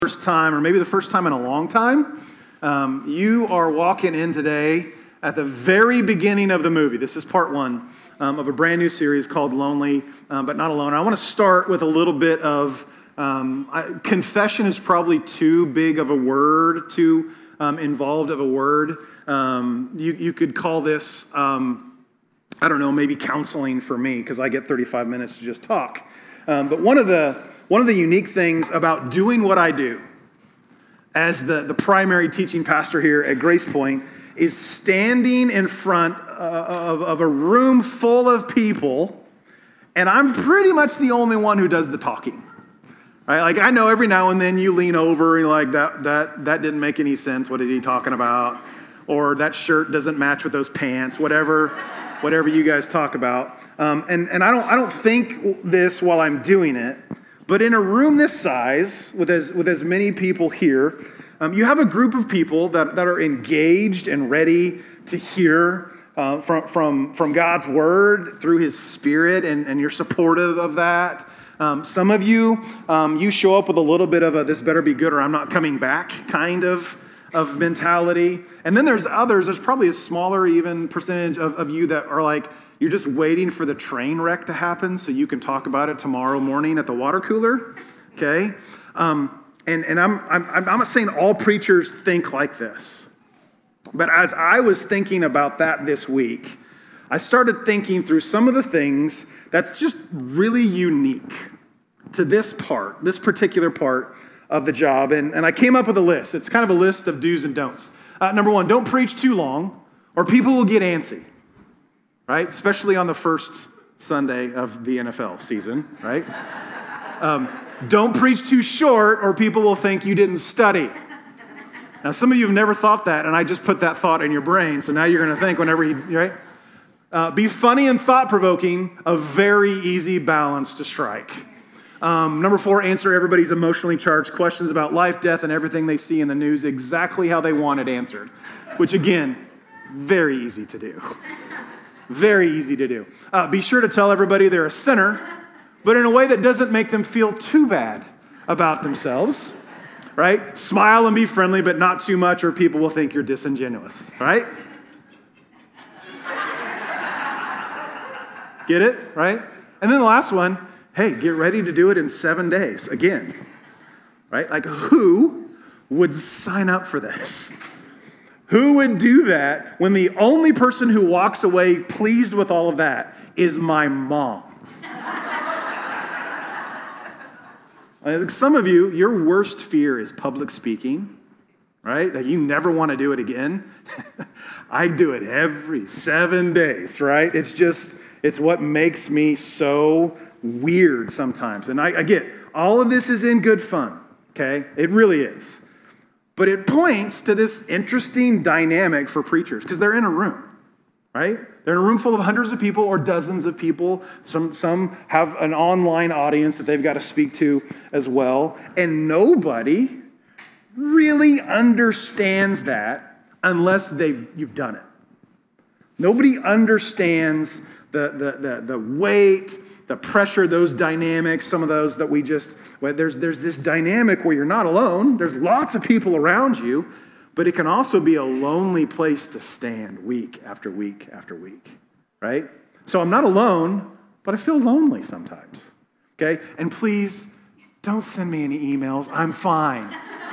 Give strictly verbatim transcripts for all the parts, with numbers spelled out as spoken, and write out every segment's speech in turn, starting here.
First time, or maybe the first time in a long time, um, you are walking in today at the very beginning of the movie. This is part one um, of a brand new series called Lonely, um, but Not Alone. I want to start with a little bit of, um, I, confession is probably too big of a word, too um, involved of a word. Um, you, you could call this, um, I don't know, maybe counseling for me, because I get thirty-five minutes to just talk. Um, but one of the One of the unique things about doing what I do as the, the primary teaching pastor here at Grace Point is standing in front of, of a room full of people, and I'm pretty much the only one who does the talking. Right? Like, I know every now and then you lean over and you're like, that, that, that didn't make any sense. What is he talking about? Or that shirt doesn't match with those pants, whatever, whatever you guys talk about. Um, and and I don't I don't think this while I'm doing it. But in a room this size, with as with as many people here, um, you have a group of people that, that are engaged and ready to hear uh, from, from, from God's word through his Spirit, and, and you're supportive of that. Um, some of you, um, you show up with a little bit of a this better be good or I'm not coming back kind of, of mentality. And then there's others, there's probably a smaller even percentage of, of you that are like, you're just waiting for the train wreck to happen so you can talk about it tomorrow morning at the water cooler, okay? Um, and and I'm, I'm, I'm not saying all preachers think like this. But as I was thinking about that this week, I started thinking through some of the things that's just really unique to this part, this particular part of the job. And, and I came up with a list. It's kind of a list of do's and don'ts. Uh, number one, don't preach too long or people will get antsy. Right? Especially on the first Sunday of the N F L season, right? Um, don't preach too short or people will think you didn't study. Now, some of you have never thought that, and I just put that thought in your brain, so now you're going to think whenever you, right? Uh, be funny and thought-provoking, a very easy balance to strike. Um, number four, answer everybody's emotionally charged questions about life, death, and everything they see in the news exactly how they want it answered, which, again, very easy to do. Very easy to do. Uh, be sure to tell everybody they're a sinner, but in a way that doesn't make them feel too bad about themselves, right? Smile and be friendly, but not too much, or people will think you're disingenuous, right? Get it, right? And then the last one, hey, get ready to do it in seven days again, right? Like, who would sign up for this? Who would do that when the only person who walks away pleased with all of that is my mom? Some of you, your worst fear is public speaking, right? That you never want to do it again. I do it every seven days, right? It's just, it's what makes me so weird sometimes. And I, I get, all of this is in good fun, okay? It really is. But it points to this interesting dynamic for preachers, because they're in a room, right? They're in a room full of hundreds of people or dozens of people. Some, some have an online audience that they've got to speak to as well. And nobody really understands that unless they've, you've done it. Nobody understands the, the, the, the weight, the pressure, those dynamics, some of those that we just, well, there's, there's this dynamic where you're not alone. There's lots of people around you, but it can also be a lonely place to stand week after week after week, right? So I'm not alone, but I feel lonely sometimes, okay? And please, don't send me any emails. I'm fine,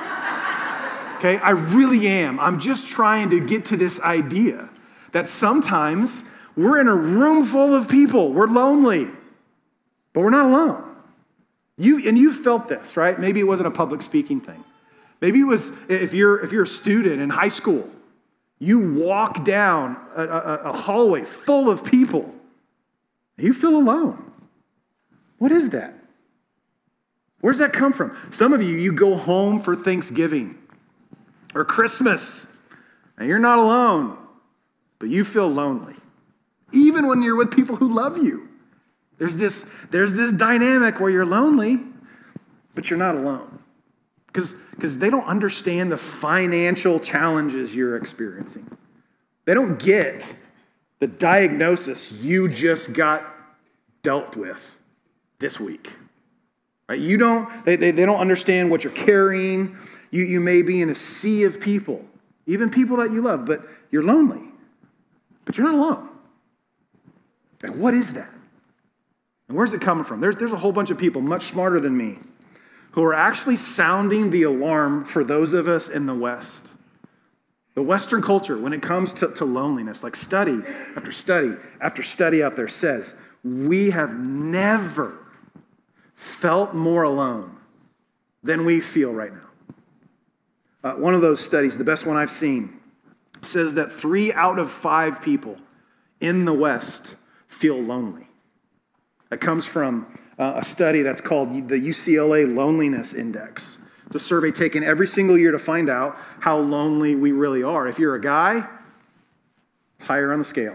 okay? I really am. I'm just trying to get to this idea that sometimes we're in a room full of people. We're lonely. But we're not alone. You and you felt this, right? Maybe it wasn't a public speaking thing. Maybe it was if you're if you're a student in high school, you walk down a, a, a hallway full of people, and you feel alone. What is that? Where does that come from? Some of you, you go home for Thanksgiving or Christmas, and you're not alone, but you feel lonely, even when you're with people who love you. There's this, there's this dynamic where you're lonely, but you're not alone. Because because they don't understand the financial challenges you're experiencing. They don't get the diagnosis you just got dealt with this week. Right? You don't, they, they, they don't understand what you're carrying. You, you may be in a sea of people, even people that you love, but you're lonely. But you're not alone. Like, what is that? And where's it coming from? There's, there's a whole bunch of people much smarter than me who are actually sounding the alarm for those of us in the West. The Western culture, when it comes to, to loneliness, like study after study after study out there says, we have never felt more alone than we feel right now. Uh, one of those studies, the best one I've seen, says that three out of five people in the West feel lonely. That comes from uh, a study that's called the U C L A Loneliness Index. It's a survey taken every single year to find out how lonely we really are. If you're a guy, it's higher on the scale.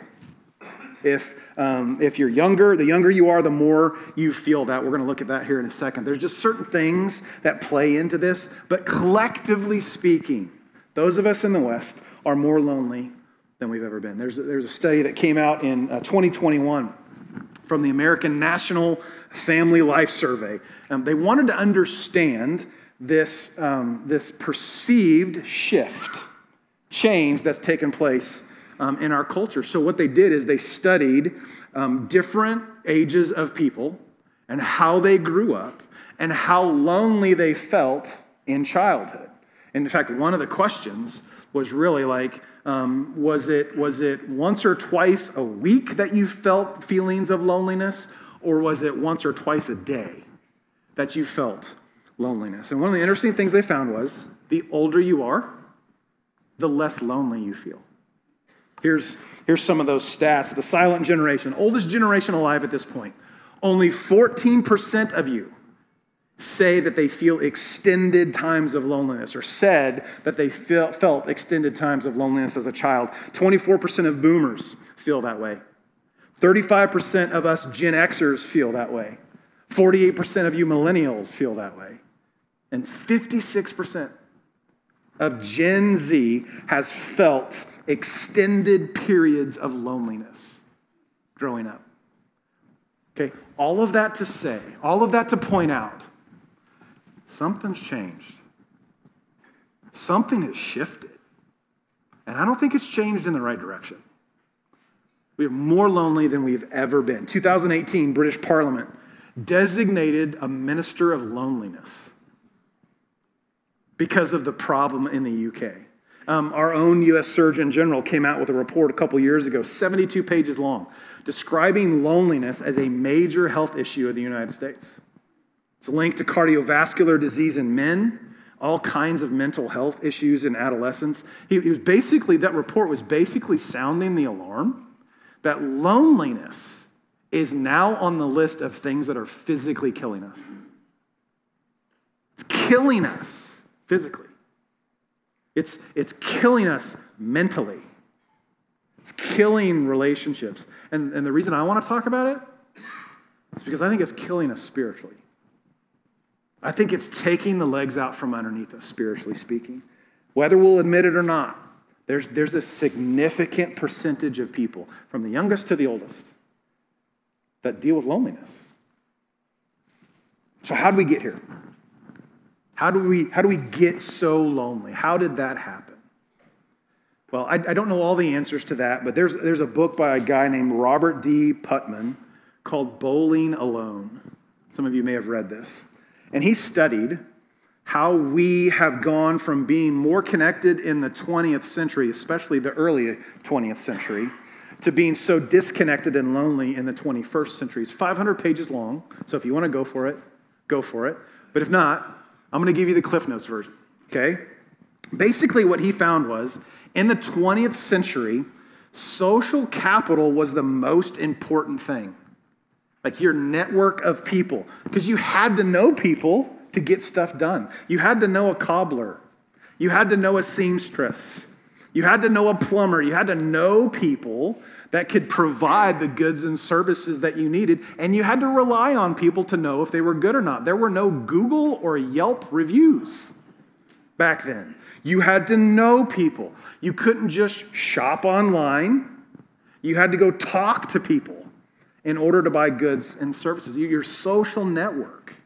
If um, if you're younger, the younger you are, the more you feel that. We're going to look at that here in a second. There's just certain things that play into this, but collectively speaking, those of us in the West are more lonely than we've ever been. There's a, there's a study that came out in uh, twenty twenty-one from the American National Family Life Survey. Um, they wanted to understand this, um, this perceived shift, change that's taken place um, in our culture. So what they did is they studied um, different ages of people and how they grew up and how lonely they felt in childhood. And in fact, one of the questions was really like, um, was it was it once or twice a week that you felt feelings of loneliness, or was it once or twice a day that you felt loneliness? And one of the interesting things they found was the older you are, the less lonely you feel. Here's, here's some of those stats. The silent generation, oldest generation alive at this point. Only fourteen percent of you say that they feel extended times of loneliness, or said that they feel, felt extended times of loneliness as a child. twenty-four percent of boomers feel that way. thirty-five percent of us Gen Xers feel that way. forty-eight percent of you millennials feel that way. And fifty-six percent of Gen Z has felt extended periods of loneliness growing up. Okay, all of that to say, all of that to point out, something's changed. Something has shifted. And I don't think it's changed in the right direction. We are more lonely than we've ever been. two thousand eighteen, British Parliament designated a minister of loneliness because of the problem in the U K. Um, our own U S Surgeon General came out with a report a couple years ago, seventy-two pages long, describing loneliness as a major health issue in the United States. It's linked to cardiovascular disease in men, all kinds of mental health issues in adolescents. He, he was basically, that report was basically sounding the alarm that loneliness is now on the list of things that are physically killing us. It's killing us physically. It's, it's killing us mentally. It's killing relationships. And, and the reason I want to talk about it is because I think it's killing us spiritually. I think it's taking the legs out from underneath us, spiritually speaking. Whether we'll admit it or not, there's, there's a significant percentage of people, from the youngest to the oldest, that deal with loneliness. So how did we get here? How do we, how do we get so lonely? How did that happen? Well, I, I don't know all the answers to that, but there's, there's a book by a guy named Robert D. Putman called Bowling Alone. Some of you may have read this. And he studied how we have gone from being more connected in the twentieth century, especially the early twentieth century, to being so disconnected and lonely in the twenty-first century. It's five hundred pages long, so if you want to go for it, go for it. But if not, I'm going to give you the Cliff Notes version, okay? Basically what he found was, in the twentieth century, social capital was the most important thing. Like your network of people, because you had to know people to get stuff done. You had to know a cobbler. You had to know a seamstress. You had to know a plumber. You had to know people that could provide the goods and services that you needed, and you had to rely on people to know if they were good or not. There were no Google or Yelp reviews back then. You had to know people. You couldn't just shop online. You had to go talk to people in order to buy goods and services. Your social network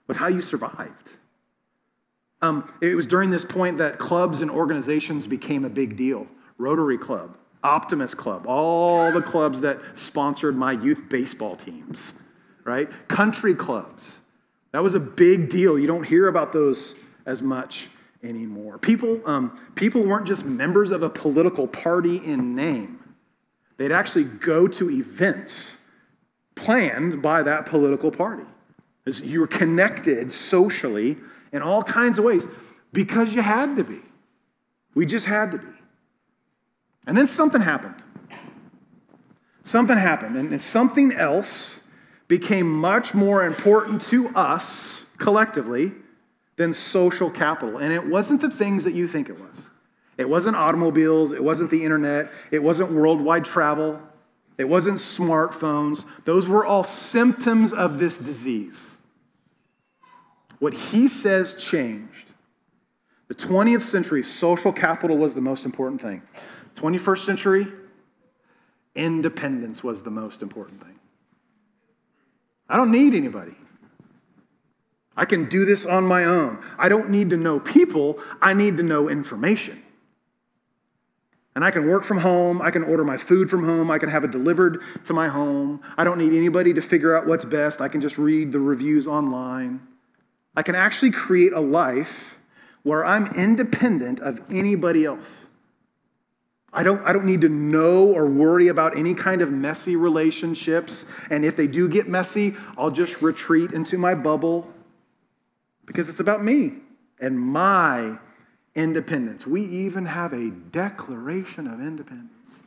was how you survived. Um, it was during this point that clubs and organizations became a big deal. Rotary Club, Optimist Club, all the clubs that sponsored my youth baseball teams, right? Country clubs. That was a big deal. You don't hear about those as much anymore. People, um, people weren't just members of a political party in name. They'd actually go to events planned by that political party. You were connected socially in all kinds of ways because you had to be. We just had to be. And then something happened. Something happened, and something else became much more important to us collectively than social capital. And it wasn't the things that you think it was. It wasn't automobiles. It wasn't the internet. It wasn't worldwide travel. It wasn't smartphones. Those were all symptoms of this disease. What he says changed. The twentieth century, social capital was the most important thing. twenty-first century, independence was the most important thing. I don't need anybody. I can do this on my own. I don't need to know people. I need to know information. And I can work from home. I can order my food from home. I can have it delivered to my home. I don't need anybody to figure out what's best. I can just read the reviews online. I can actually create a life where I'm independent of anybody else. I don't, I don't need to know or worry about any kind of messy relationships. And if they do get messy, I'll just retreat into my bubble because it's about me and my independence. We even have a Declaration of Independence.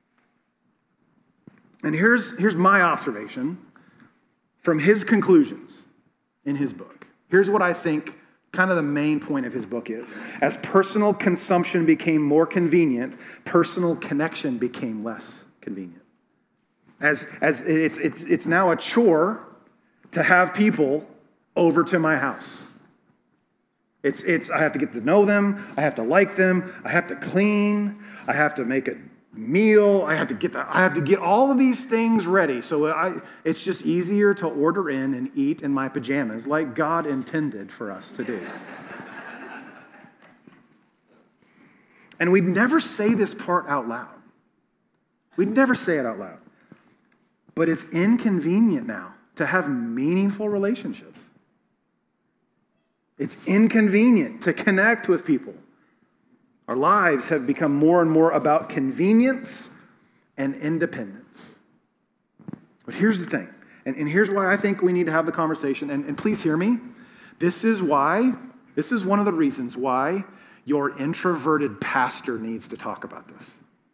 And here's, here's my observation from his conclusions in his book. Here's what I think kind of the main point of his book is. As personal consumption became more convenient, personal connection became less convenient. As, as it's, it's, it's now a chore to have people over to my house. It's, it's, I have to get to know them. I have to like them. I have to clean. I have to make a meal. I have to get the, I have to get all of these things ready. So I, it's just easier to order in and eat in my pajamas like God intended for us to do. And we'd never say this part out loud. We'd never say it out loud. But it's inconvenient now to have meaningful relationships. It's inconvenient to connect with people. Our lives have become more and more about convenience and independence. But here's the thing, and, and here's why I think we need to have the conversation, and, and please hear me. This is why, this is one of the reasons why your introverted pastor needs to talk about this.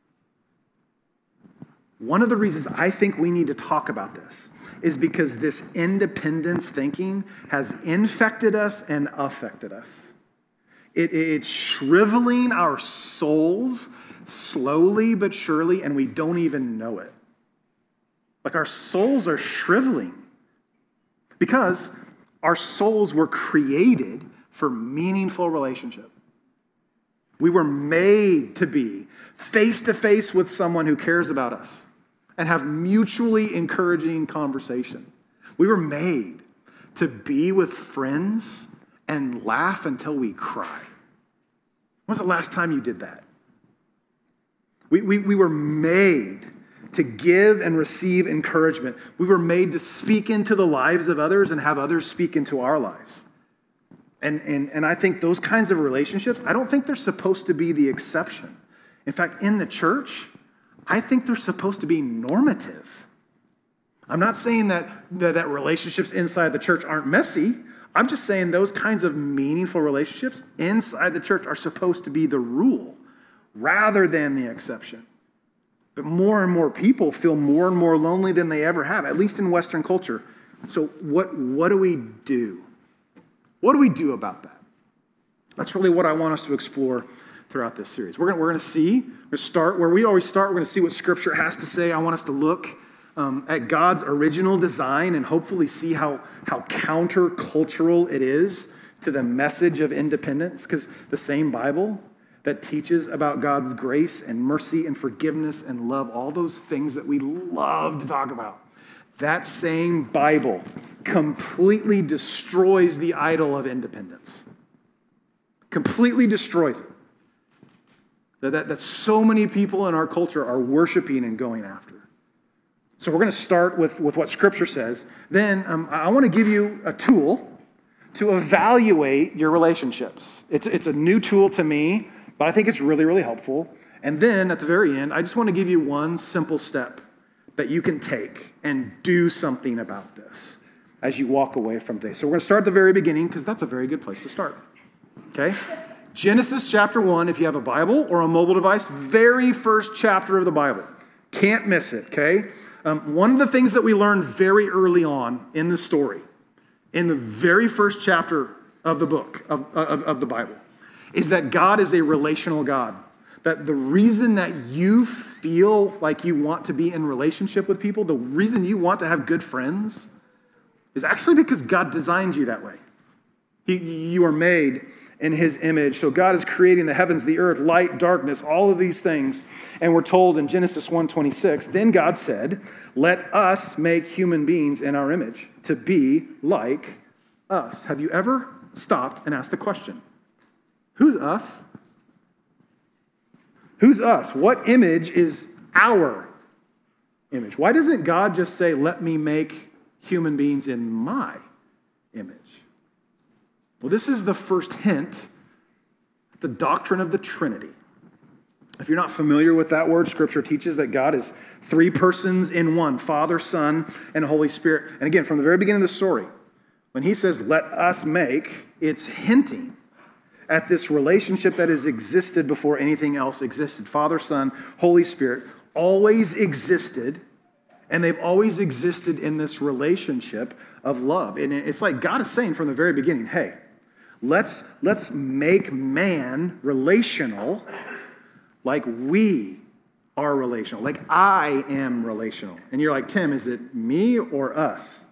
One of the reasons I think we need to talk about this is because this independence thinking has infected us and affected us. It, it's shriveling our souls slowly but surely, and we don't even know it. Like our souls are shriveling because our souls were created for meaningful relationship. We were made to be face-to-face with someone who cares about us and have mutually encouraging conversation. We were made to be with friends and laugh until we cry. When was the last time you did that? We, we, we were made to give and receive encouragement. We were made to speak into the lives of others and have others speak into our lives. And, and, and I think those kinds of relationships, I don't think they're supposed to be the exception. In fact, in the church, I think they're supposed to be normative. I'm not saying that, that, that relationships inside the church aren't messy. I'm just saying those kinds of meaningful relationships inside the church are supposed to be the rule rather than the exception. But more and more people feel more and more lonely than they ever have, at least in Western culture. So what, what do we do? What do we do about that? That's really what I want us to explore throughout this series. We're going we're to see, we're going to start where we always start. We're going to see what Scripture has to say. I want us to look um, at God's original design and hopefully see how, how countercultural it is to the message of independence, because the same Bible that teaches about God's grace and mercy and forgiveness and love, all those things that we love to talk about, that same Bible completely destroys the idol of independence. Completely destroys it. That, that, that so many people in our culture are worshiping and going after. So we're going to start with, with what Scripture says. Then um, I want to give you a tool to evaluate your relationships. It's, it's a new tool to me, but I think it's really, really helpful. And then at the very end, I just want to give you one simple step that you can take and do something about this as you walk away from today. So we're going to start at the very beginning because that's a very good place to start. Okay? Genesis chapter one, if you have a Bible or a mobile device, very first chapter of the Bible. Can't miss it, okay? Um, one of the things that we learned very early on in the story, in the very first chapter of the book, of, of, of the Bible, is that God is a relational God. That the reason that you feel like you want to be in relationship with people, the reason you want to have good friends, is actually because God designed you that way. He, you are made in his image. So God is creating the heavens, the earth, light, darkness, all of these things. And we're told in Genesis one twenty-six, then God said, let us make human beings in our image to be like us. Have you ever stopped and asked the question, who's us? Who's us? What image is our image? Why doesn't God just say, let me make human beings in my image? Well, this is the first hint, the doctrine of the Trinity. If you're not familiar with that word, Scripture teaches that God is three persons in one, Father, Son, and Holy Spirit. And again, from the very beginning of the story, when he says, let us make, it's hinting at this relationship that has existed before anything else existed. Father, Son, Holy Spirit always existed, and they've always existed in this relationship of love. And it's like God is saying from the very beginning, hey, let's, let's make man relational like we are relational, like I am relational. And you're like, Tim, is it me or us?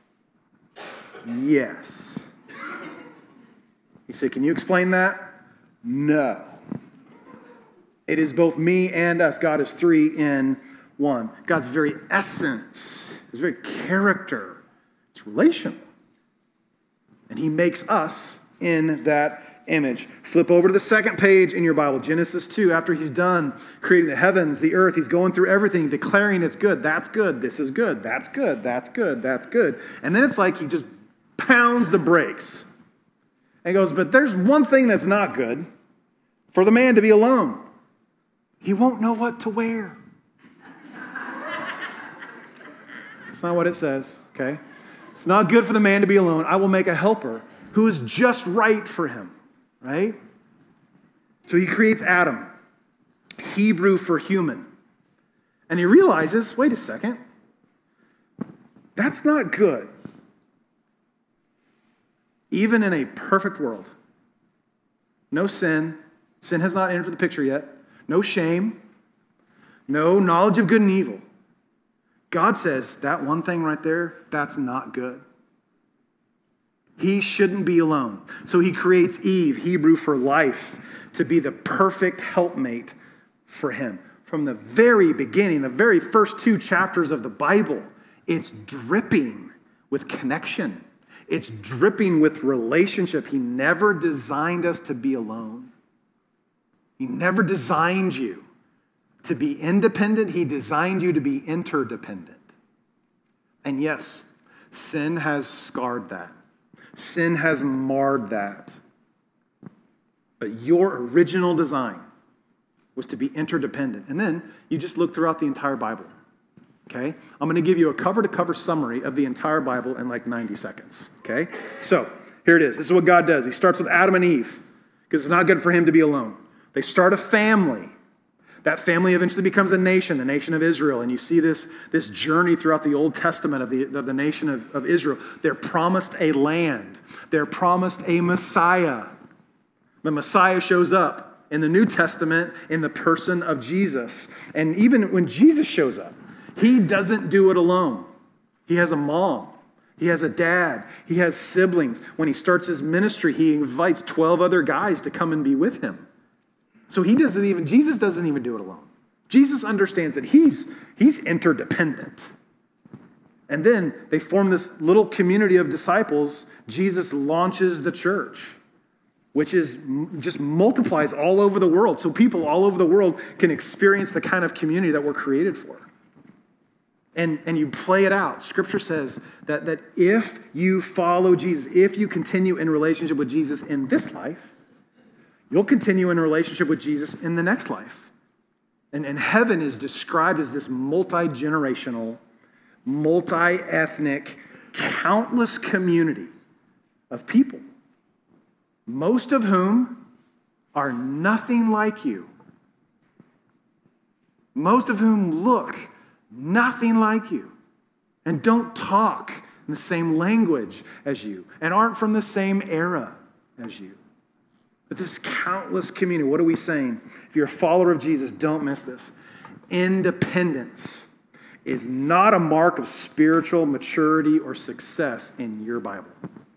Yes. You say, can you explain that? No. It is both me and us. God is three in one. God's very essence, his very character, it's relational. And he makes us in that image. Flip over to the second page in your Bible, Genesis two. After he's done creating the heavens, the earth, he's going through everything, declaring it's good. That's good. This is good. That's good. That's good. That's good. And then it's like he just pounds the brakes. And he goes, but there's one thing that's not good, for the man to be alone. He won't know what to wear. That's not what it says, okay? It's not good for the man to be alone. I will make a helper who is just right for him, right? So he creates Adam, Hebrew for human. And he realizes, wait a second, that's not good. Even in a perfect world, no sin, sin has not entered the picture yet, no shame, no knowledge of good and evil. God says that one thing right there, that's not good. He shouldn't be alone. So he creates Eve, Hebrew for life, to be the perfect helpmate for him. From the very beginning, the very first two chapters of the Bible, it's dripping with connection. It's dripping with relationship. He never designed us to be alone. He never designed you to be independent. He designed you to be interdependent. And yes, sin has scarred that. Sin has marred that. But your original design was to be interdependent. And then you just look throughout the entire Bible. Okay? I'm going to give you a cover-to-cover summary of the entire Bible in like ninety seconds. Okay? So, here it is. This is what God does. He starts with Adam and Eve because it's not good for him to be alone. They start a family. That family eventually becomes a nation, the nation of Israel. And you see this, this journey throughout the Old Testament of the, of the nation of, of Israel. They're promised a land. They're promised a Messiah. The Messiah shows up in the New Testament in the person of Jesus. And even when Jesus shows up, he doesn't do it alone. He has a mom. He has a dad. He has siblings. When he starts his ministry, he invites twelve other guys to come and be with him. So he doesn't even, Jesus doesn't even do it alone. Jesus understands that he's, he's interdependent. And then they form this little community of disciples. Jesus launches the church, which is just multiplies all over the world. So people all over the world can experience the kind of community that we're created for. And, and you play it out. Scripture says that, that if you follow Jesus, if you continue in relationship with Jesus in this life, you'll continue in a relationship with Jesus in the next life. And, and heaven is described as this multi-generational, multi-ethnic, countless community of people, most of whom are nothing like you. Most of whom look nothing like you and don't talk in the same language as you and aren't from the same era as you. But this countless community, what are we saying? If you're a follower of Jesus, don't miss this. Independence is not a mark of spiritual maturity or success in your Bible.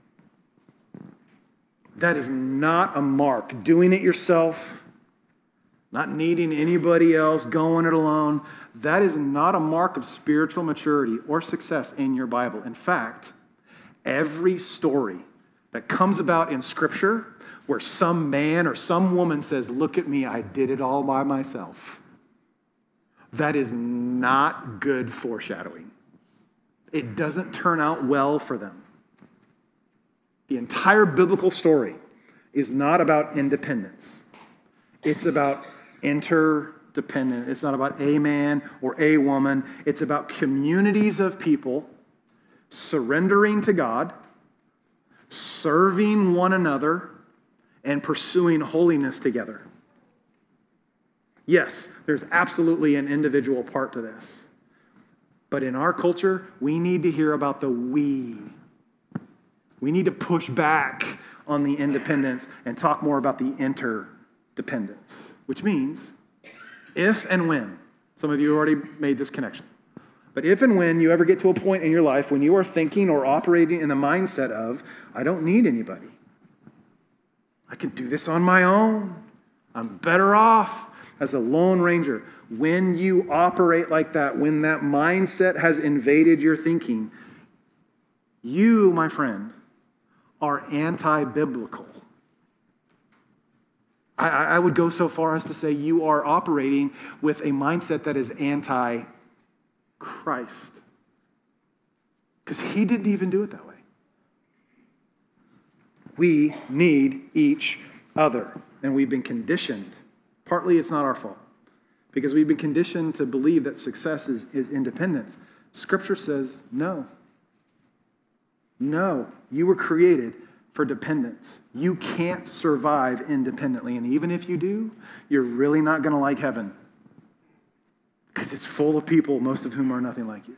That is not a mark. Doing it yourself, not needing anybody else, going it alone, that is not a mark of spiritual maturity or success in your Bible. In fact, every story that comes about in Scripture where some man or some woman says, "Look at me, I did it all by myself," that is not good foreshadowing. It doesn't turn out well for them. The entire biblical story is not about independence. It's about interdependence. It's not about a man or a woman. It's about communities of people surrendering to God, serving one another, and pursuing holiness together. Yes, there's absolutely an individual part to this. But in our culture, we need to hear about the we. We need to push back on the independence and talk more about the interdependence, which means if and when, some of you already made this connection, but if and when you ever get to a point in your life when you are thinking or operating in the mindset of, I don't need anybody. I can do this on my own. I'm better off as a lone ranger. When you operate like that, when that mindset has invaded your thinking, you, my friend, are anti-biblical. I, I would go so far as to say you are operating with a mindset that is anti-Christ. Because he didn't even do it that way. We need each other, and we've been conditioned. Partly it's not our fault, because we've been conditioned to believe that success is, is independence. Scripture says no. No, you were created for dependence. You can't survive independently, and even if you do, you're really not going to like heaven, because it's full of people, most of whom are nothing like you.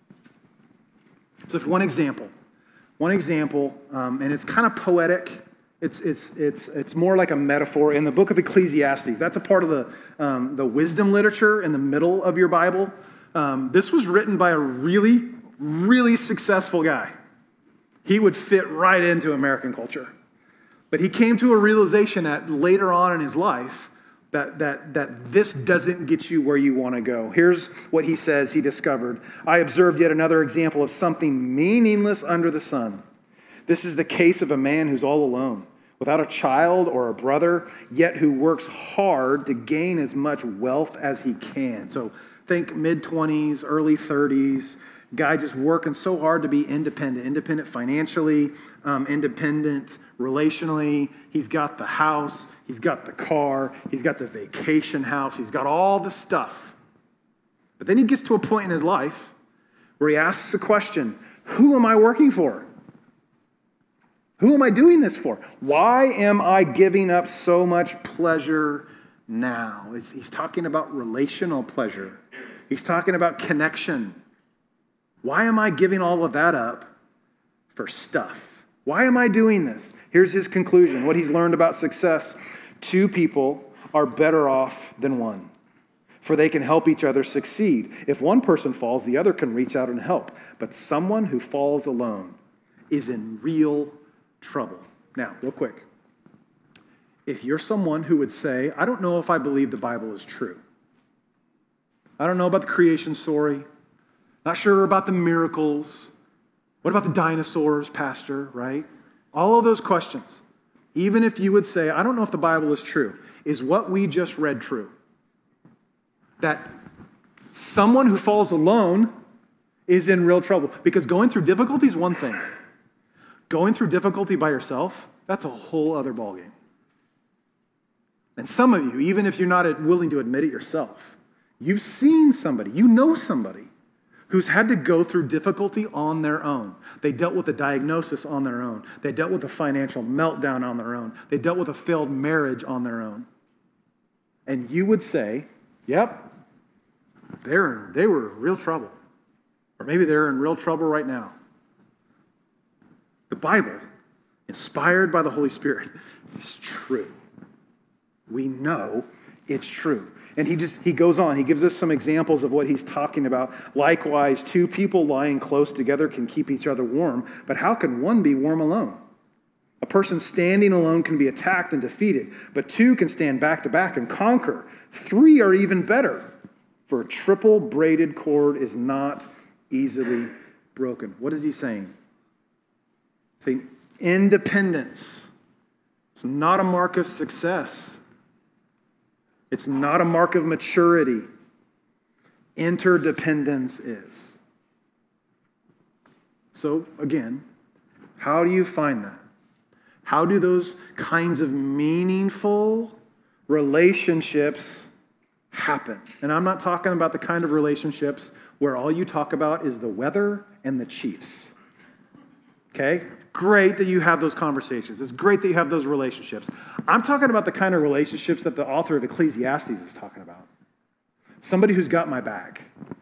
So it's one example. One example, um, and it's kind of poetic. It's it's it's it's more like a metaphor in the book of Ecclesiastes. That's a part of the um, the wisdom literature in the middle of your Bible. Um, this was written by a really, really successful guy. He would fit right into American culture, but he came to a realization at later on in his life that that that this doesn't get you where you want to go. Here's what he says he discovered. I observed yet another example of something meaningless under the sun. This is the case of a man who's all alone, without a child or a brother, yet who works hard to gain as much wealth as he can. So think mid-twenties, early thirties, guy just working so hard to be independent, independent financially, um, independent relationally. He's got the house, he's got the car, he's got the vacation house, he's got all the stuff. But then he gets to a point in his life where he asks a question, who am I working for? Who am I doing this for? Why am I giving up so much pleasure now? It's, he's talking about relational pleasure. He's talking about connection. Why am I giving all of that up for stuff? Why am I doing this? Here's his conclusion, what he's learned about success. Two people are better off than one, for they can help each other succeed. If one person falls, the other can reach out and help. But someone who falls alone is in real trouble. Now, real quick. If you're someone who would say, I don't know if I believe the Bible is true. I don't know about the creation story. Not sure about the miracles. What about the dinosaurs, Pastor, right? All of those questions. Even if you would say, I don't know if the Bible is true, is what we just read true? That someone who falls alone is in real trouble. Because going through difficulty is one thing. Going through difficulty by yourself, that's a whole other ballgame. And some of you, even if you're not willing to admit it yourself, you've seen somebody, you know somebody who's had to go through difficulty on their own. They dealt with a diagnosis on their own. They dealt with a financial meltdown on their own. They dealt with a failed marriage on their own. And you would say, yep, they're, they were in real trouble. Or maybe they're in real trouble right now. The Bible, inspired by the Holy Spirit, is true. We know it's true. And he just he goes on. He gives us some examples of what he's talking about. Likewise, two people lying close together can keep each other warm, but how can one be warm alone? A person standing alone can be attacked and defeated, but two can stand back to back and conquer. Three are even better, for a triple braided cord is not easily broken. What is he saying? He's saying independence. It's not a mark of success. It's not a mark of maturity. Interdependence is. So again, how do you find that? How do those kinds of meaningful relationships happen? And I'm not talking about the kind of relationships where all you talk about is the weather and the Chiefs. Okay? Great that you have those conversations. It's great that you have those relationships. I'm talking about the kind of relationships that the author of Ecclesiastes is talking about. Somebody who's got my back.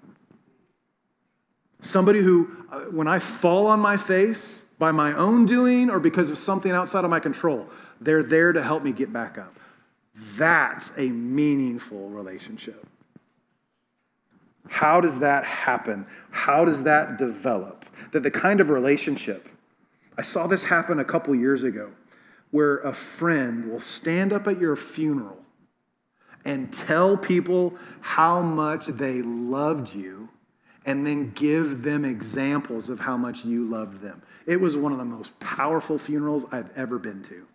Somebody who, uh, when I fall on my face by my own doing or because of something outside of my control, they're there to help me get back up. That's a meaningful relationship. How does that happen? How does that develop? That the kind of relationship, I saw this happen a couple years ago, where a friend will stand up at your funeral and tell people how much they loved you and then give them examples of how much you loved them. It was one of the most powerful funerals I've ever been to.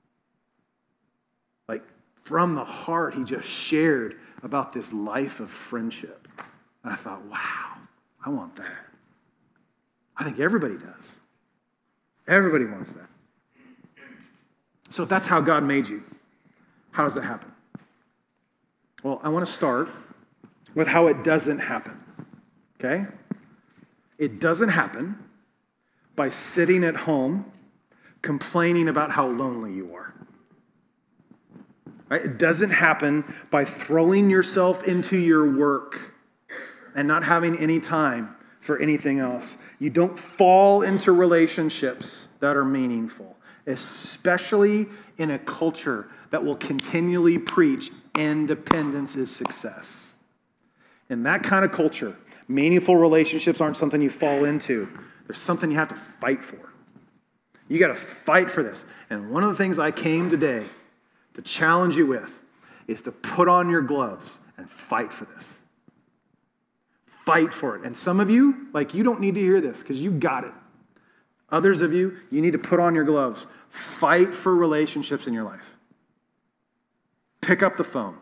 Like, from the heart, he just shared about this life of friendship. And I thought, wow, I want that. I think everybody does. Everybody wants that. So if that's how God made you, how does it happen? Well, I want to start with how it doesn't happen, okay? It doesn't happen by sitting at home complaining about how lonely you are. Right? It doesn't happen by throwing yourself into your work and not having any time for anything else. You don't fall into relationships that are meaningful, especially in a culture that will continually preach independence is success. In that kind of culture, meaningful relationships aren't something you fall into. There's something you have to fight for. You got to fight for this. And one of the things I came today to challenge you with is to put on your gloves and fight for this. Fight for it. And some of you, like, you don't need to hear this because you got it. Others of you, you need to put on your gloves. Fight for relationships in your life. Pick up the phone.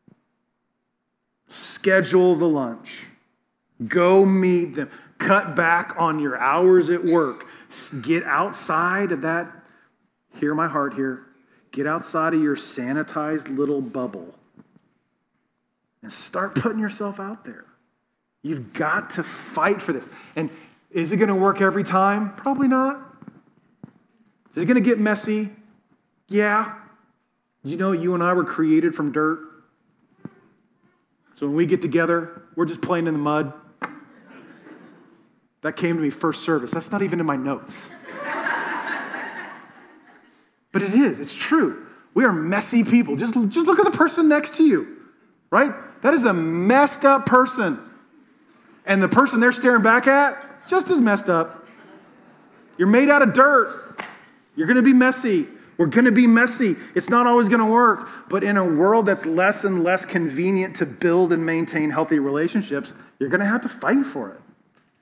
Schedule the lunch. Go meet them. Cut back on your hours at work. Get outside of that, hear my heart here, get outside of your sanitized little bubble and start putting yourself out there. You've got to fight for this. And is it going to work every time? Probably not. Is it going to get messy? Yeah. Did you know you and I were created from dirt? So when we get together, we're just playing in the mud. That came to me first service. That's not even in my notes. But it is. It's true. We are messy people. Just, just look at the person next to you, right? That is a messed up person. And the person they're staring back at, just as messed up. You're made out of dirt. You're going to be messy. We're going to be messy. It's not always going to work. But in a world that's less and less convenient to build and maintain healthy relationships, you're going to have to fight for it.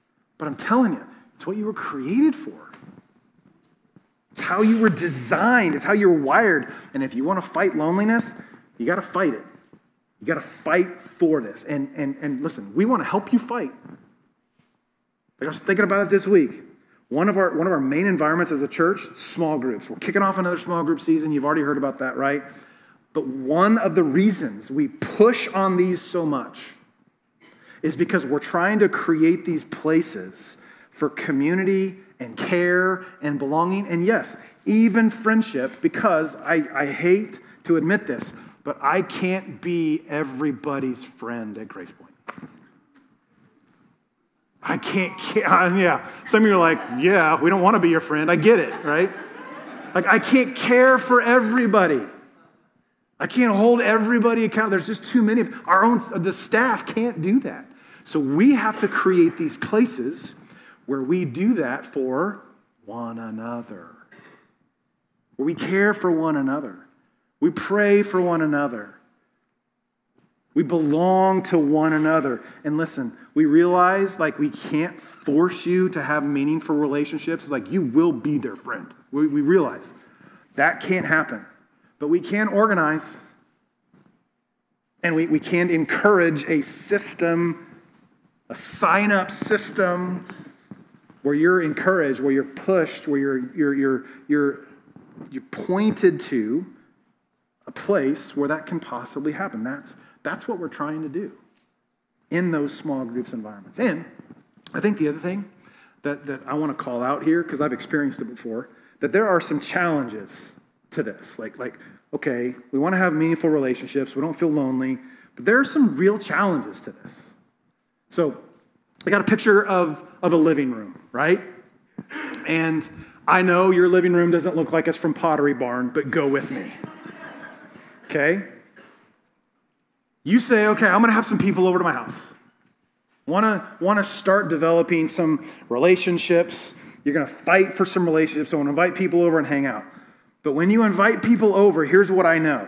But I'm telling you, it's what you were created for. It's how you were designed. It's how you're wired. And if you want to fight loneliness, you got to fight it. You got to fight for this. And, and, and listen, we want to help you fight. Like I was thinking about it this week. One of our one of our main environments as a church, small groups. We're kicking off another small group season. You've already heard about that, right? But one of the reasons we push on these so much is because we're trying to create these places for community and care and belonging. And yes, even friendship, because I, I hate to admit this, but I can't be everybody's friend at Grace Point. I can't, can't, yeah. Some of you are like, yeah, we don't want to be your friend. I get it, right? Like, I can't care for everybody. I can't hold everybody accountable. There's just too many. Our own, the staff can't do that. So we have to create these places where we do that for one another. Where we care for one another. We pray for one another. We belong to one another. And listen, we realize like we can't force you to have meaningful relationships. Like you will be their friend. We, we realize that can't happen. But we can organize. And we, we can encourage a system, a sign-up system where you're encouraged, where you're pushed, where you're, you're, you're, you're, you're pointed to a place where that can possibly happen. That's That's what we're trying to do in those small groups environments. And I think the other thing that, that I want to call out here, because I've experienced it before, that there are some challenges to this. Like, like, okay, we want to have meaningful relationships. We don't feel lonely. But there are some real challenges to this. So I got a picture of, of a living room, right? And I know your living room doesn't look like it's from Pottery Barn, but go with me. Okay? You say, okay, I'm going to have some people over to my house. Want to want to start developing some relationships. You're going to fight for some relationships. I want to invite people over and hang out. But when you invite people over, here's what I know.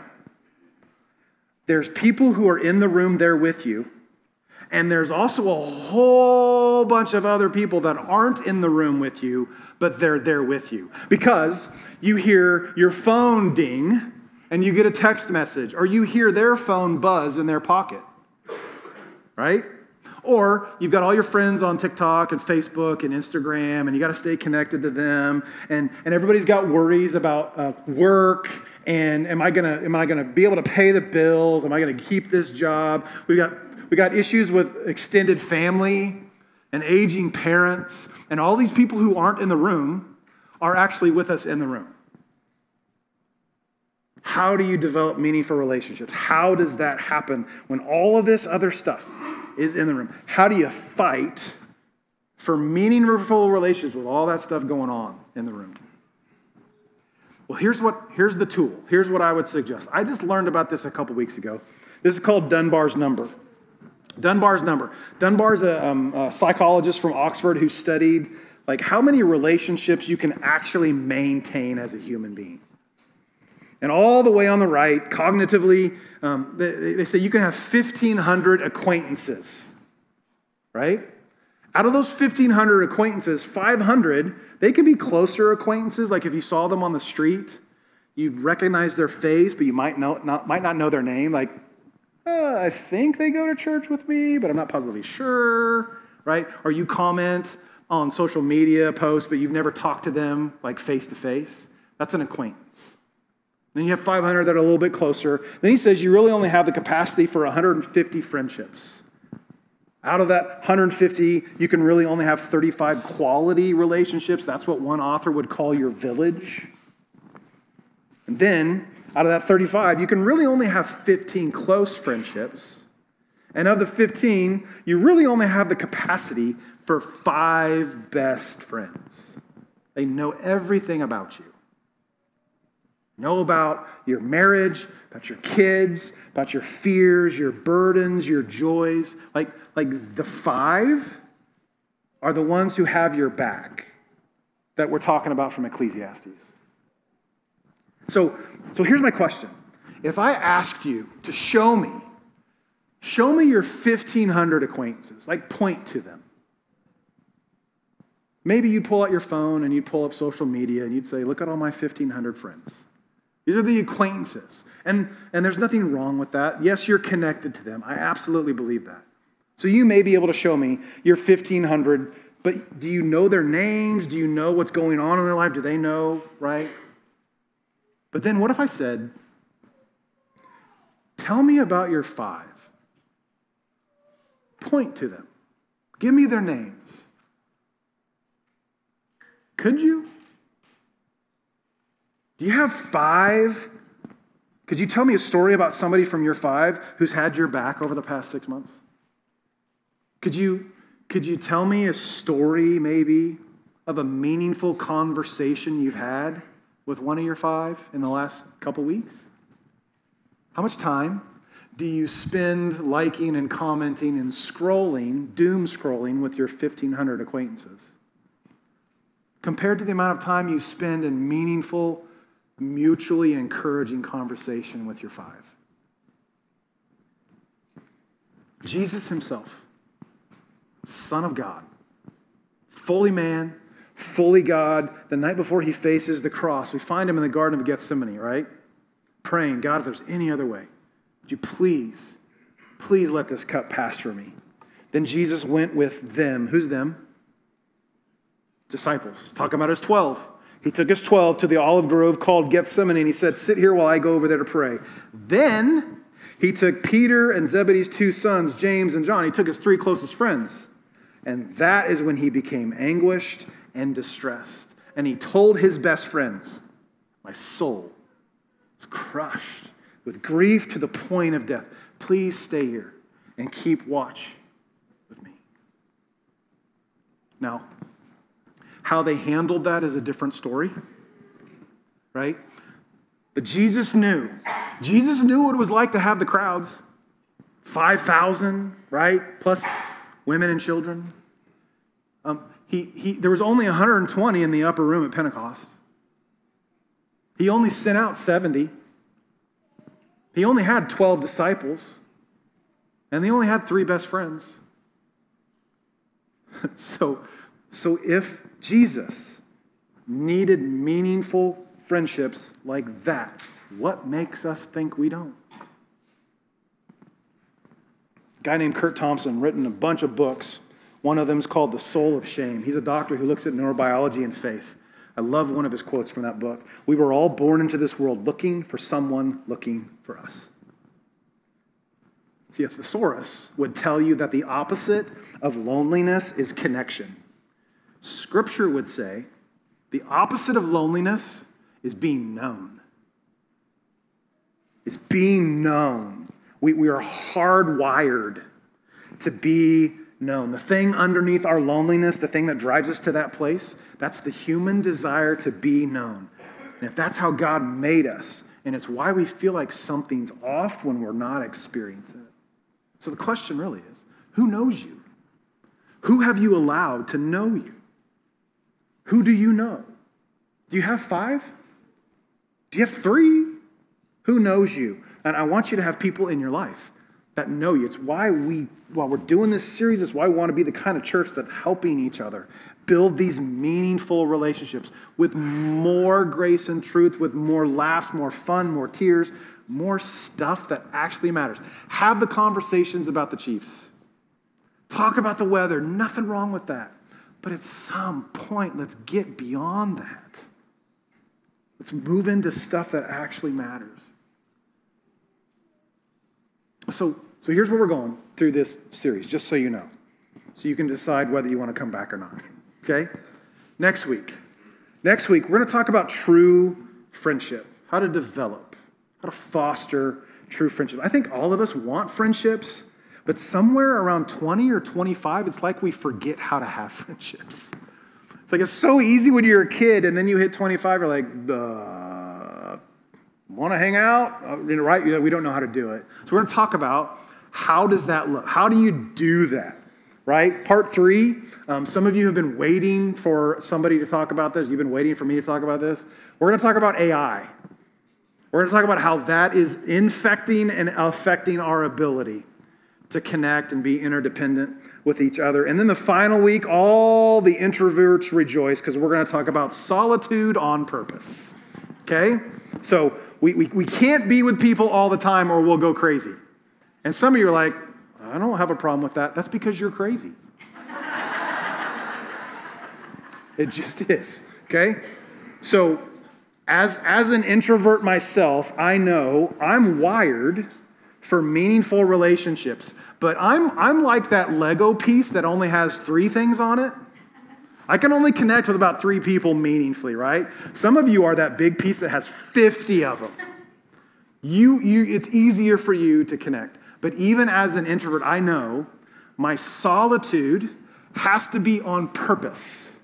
There's people who are in the room there with you, and there's also a whole bunch of other people that aren't in the room with you, but they're there with you. Because you hear your phone ding, and you get a text message, or you hear their phone buzz in their pocket, right? Or you've got all your friends on TikTok and Facebook and Instagram, and you got to stay connected to them, and, and everybody's got worries about uh, work, and am I gonna am I gonna be able to pay the bills? Am I gonna keep this job? We got we got issues with extended family and aging parents, and all these people who aren't in the room are actually with us in the room. How do you develop meaningful relationships? How does that happen when all of this other stuff is in the room? How do you fight for meaningful relationships with all that stuff going on in the room? Well, here's what here's the tool. Here's what I would suggest. I just learned about this a couple weeks ago. This is called Dunbar's number. Dunbar's number. Dunbar's a, um, a psychologist from Oxford who studied like how many relationships you can actually maintain as a human being. And all the way on the right, cognitively, um, they, they say you can have fifteen hundred acquaintances, right? Out of those fifteen hundred acquaintances, five hundred, they can be closer acquaintances. Like if you saw them on the street, you'd recognize their face, but you might, know, not, might not know their name. Like, uh, I think they go to church with me, but I'm not positively sure, right? Or you comment on social media posts, but you've never talked to them like face to face. That's an acquaintance. Then you have five hundred that are a little bit closer. Then he says you really only have the capacity for one hundred fifty friendships. Out of that one hundred fifty, you can really only have thirty-five quality relationships. That's what one author would call your village. And then, out of that thirty-five, you can really only have fifteen close friendships. And of the fifteen, you really only have the capacity for five best friends. They know everything about you. Know about your marriage, about your kids, about your fears, your burdens, your joys. Like, like the five are the ones who have your back that we're talking about from Ecclesiastes. So, so here's my question. If I asked you to show me, show me your fifteen hundred acquaintances, like point to them. Maybe you'd pull out your phone and you'd pull up social media and you'd say, look at all my fifteen hundred friends. These are the acquaintances. And, and there's nothing wrong with that. Yes, you're connected to them. I absolutely believe that. So you may be able to show me your fifteen hundred, but do you know their names? Do you know what's going on in their life? Do they know, right? But then what if I said, tell me about your five. Point to them. Give me their names. Could you? Do you have five? Could you tell me a story about somebody from your five who's had your back over the past six months? Could you, could you tell me a story maybe of a meaningful conversation you've had with one of your five in the last couple weeks? How much time do you spend liking and commenting and scrolling, doom scrolling with your fifteen hundred acquaintances? Compared to the amount of time you spend in meaningful, mutually encouraging conversation with your five. Jesus himself, Son of God, fully man, fully God, the night before he faces the cross, we find him in the Garden of Gethsemane, right? Praying, God, if there's any other way, would you please, please let this cup pass from me? Then Jesus went with them. Who's them? Disciples. Talking about his twelve. He took his twelve to the olive grove called Gethsemane, and he said, sit here while I go over there to pray. Then he took Peter and Zebedee's two sons, James and John. He took his three closest friends. And that is when he became anguished and distressed. And he told his best friends, my soul is crushed with grief to the point of death. Please stay here and keep watch with me. Now, how they handled that is a different story, right? But Jesus knew. Jesus knew what it was like to have the crowds. five thousand, right? Plus women and children. Um, he, he, there was only one hundred twenty in the upper room at Pentecost. He only sent out seventy. He only had twelve disciples. And they only had three best friends. so, so if Jesus needed meaningful friendships like that, what makes us think we don't? A guy named Kurt Thompson written a bunch of books. One of them is called The Soul of Shame. He's a doctor who looks at neurobiology and faith. I love one of his quotes from that book. We were all born into this world looking for someone looking for us. See, a thesaurus would tell you that the opposite of loneliness is connection. Scripture would say the opposite of loneliness is being known. Is being known. We, we are hardwired to be known. The thing underneath our loneliness, the thing that drives us to that place, that's the human desire to be known. And if that's how God made us, and it's why we feel like something's off when we're not experiencing it. So the question really is, who knows you? Who have you allowed to know you? Who do you know? Do you have five? Do you have three? Who knows you? And I want you to have people in your life that know you. It's why we, while we're doing this series, it's why we want to be the kind of church that's helping each other build these meaningful relationships with more grace and truth, with more laughs, more fun, more tears, more stuff that actually matters. Have the conversations about the Chiefs. Talk about the weather. Nothing wrong with that. But at some point, let's get beyond that. Let's move into stuff that actually matters. So, so here's where we're going through this series, just so you know. So you can decide whether you want to come back or not. Okay? Next week. Next week, we're going to talk about true friendship, how to develop, how to foster true friendship. I think all of us want friendships, but somewhere around twenty or twenty-five, it's like we forget how to have friendships. It's like it's so easy when you're a kid, and then you hit twenty-five, you're like, uh, want to hang out? Uh, you know, right? We don't know how to do it. So we're going to talk about how does that look? How do you do that? Right? Part three, um, some of you have been waiting for somebody to talk about this. You've been waiting for me to talk about this. We're going to talk about A I. We're going to talk about how that is infecting and affecting our ability to connect and be interdependent with each other. And then the final week, all the introverts rejoice because we're going to talk about solitude on purpose. Okay? So we, we, we can't be with people all the time or we'll go crazy. And some of you are like, I don't have a problem with that. That's because you're crazy. It just is. Okay? So as, as an introvert myself, I know I'm wired for meaningful relationships. But I'm, I'm like that Lego piece that only has three things on it. I can only connect with about three people meaningfully, right? Some of you are that big piece that has fifty of them. You, you, it's easier for you to connect. But even as an introvert, I know my solitude has to be on purpose.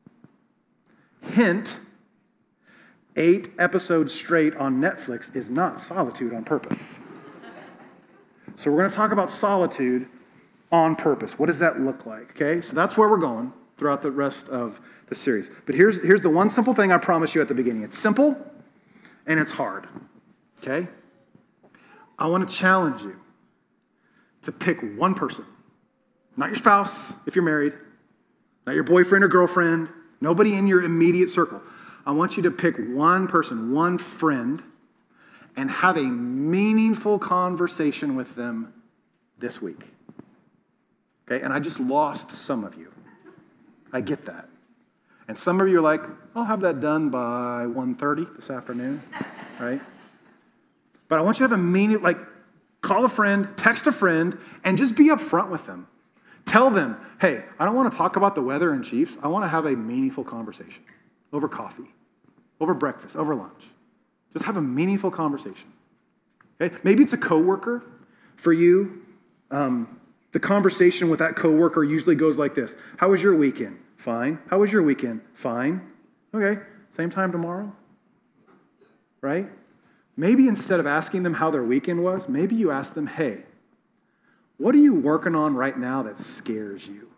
Hint, eight episodes straight on Netflix is not solitude on purpose. So we're going to talk about solitude on purpose. What does that look like? Okay, so that's where we're going throughout the rest of the series. But here's, here's the one simple thing I promise you at the beginning. It's simple and it's hard. Okay? I want to challenge you to pick one person. Not your spouse, if you're married. Not your boyfriend or girlfriend. Nobody in your immediate circle. I want you to pick one person, one friend, and have a meaningful conversation with them this week. Okay, and I just lost some of you. I get that. And some of you are like, I'll have that done by one thirty this afternoon, right? But I want you to have a meaning, like, call a friend, text a friend, and just be upfront with them. Tell them, hey, I don't want to talk about the weather and Chiefs. I want to have a meaningful conversation over coffee, over breakfast, over lunch. Just have a meaningful conversation. Okay? Maybe it's a coworker for you. Um, the conversation with that coworker usually goes like this. How was your weekend? Fine. How was your weekend? Fine. Okay. Same time tomorrow? Right? Maybe instead of asking them how their weekend was, maybe you ask them, hey, what are you working on right now that scares you?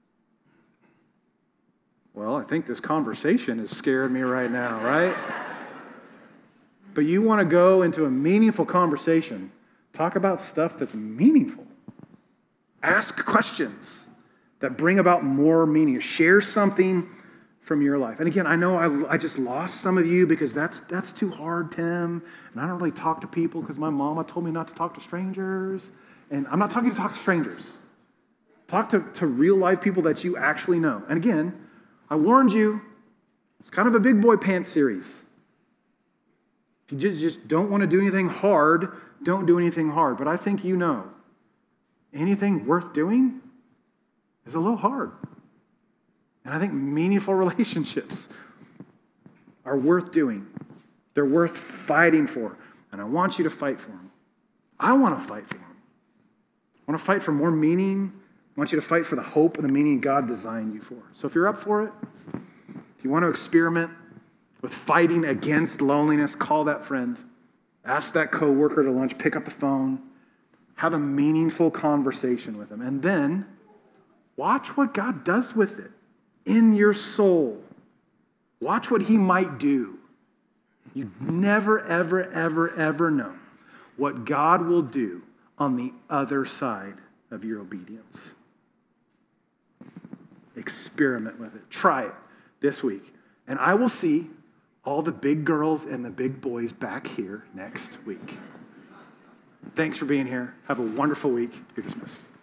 Well, I think this conversation is scaring me right now, right? But you want to go into a meaningful conversation. Talk about stuff that's meaningful. Ask questions that bring about more meaning. Share something from your life. And again, I know I, I just lost some of you because that's that's too hard, Tim. And I don't really talk to people because my mama told me not to talk to strangers. And I'm not talking to talk to strangers. Talk to, to real life people that you actually know. And again, I warned you, it's kind of a big boy pants series. If you just, just don't want to do anything hard, don't do anything hard. But I think you know, anything worth doing is a little hard. And I think meaningful relationships are worth doing. They're worth fighting for. And I want you to fight for them. I want to fight for them. I want to fight for more meaning. I want you to fight for the hope and the meaning God designed you for. So if you're up for it, if you want to experiment with fighting against loneliness, call that friend. Ask that coworker to lunch, pick up the phone, have a meaningful conversation with them, and then watch what God does with it in your soul. Watch what he might do. You never, ever, ever, ever know what God will do on the other side of your obedience. Experiment with it. Try it this week. And I will see all the big girls and the big boys back here next week. Thanks for being here. Have a wonderful week. You're dismissed.